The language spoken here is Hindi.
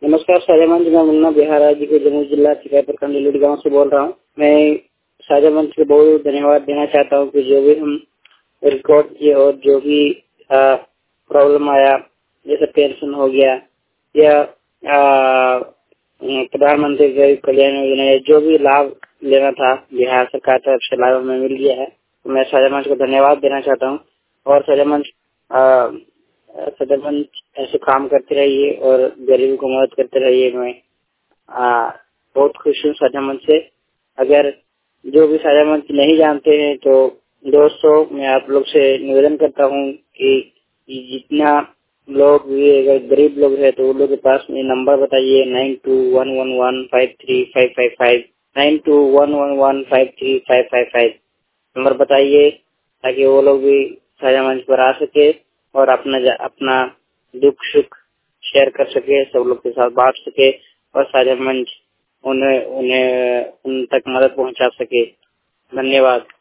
नमस्कार साझा मंच, मैं मुन्ना बिहार राज्य के जमुई जिला चिकाई प्रखंड लुड़ी गाँव से बोल रहा हूँ। मैं साझा मंच को बहुत धन्यवाद देना चाहता हूँ कि जो भी हम रिकॉर्ड किए और जो भी प्रॉब्लम आया, जैसे पेंशन हो गया या प्रधानमंत्री गरीब कल्याण योजना, जो भी लाभ लेना था बिहार सरकार तरफ से लाभ हमें मिल गया है। तो मैं साझा मंच को धन्यवाद देना चाहता हूँ और साझा मंच ऐसे काम करते रहिए और गरीबों को मदद करते रहिए। मैं बहुत खुश हूँ साझा मंच से। अगर जो भी साझा मंच नहीं जानते हैं तो दोस्तों, मैं आप लोग से निवेदन करता हूँ कि जितना लोग भी अगर गरीब लोग हैं तो वो लोग के पास में नंबर बताइए 9211153555 9211153555 नंबर बताइए, ताकि वो लोग भी साझा मंच पर आ सके और अपना दुख सुख शेयर कर सके, सब लोग के साथ बांट सके और साझा मंच उन तक मदद पहुंचा सके। धन्यवाद।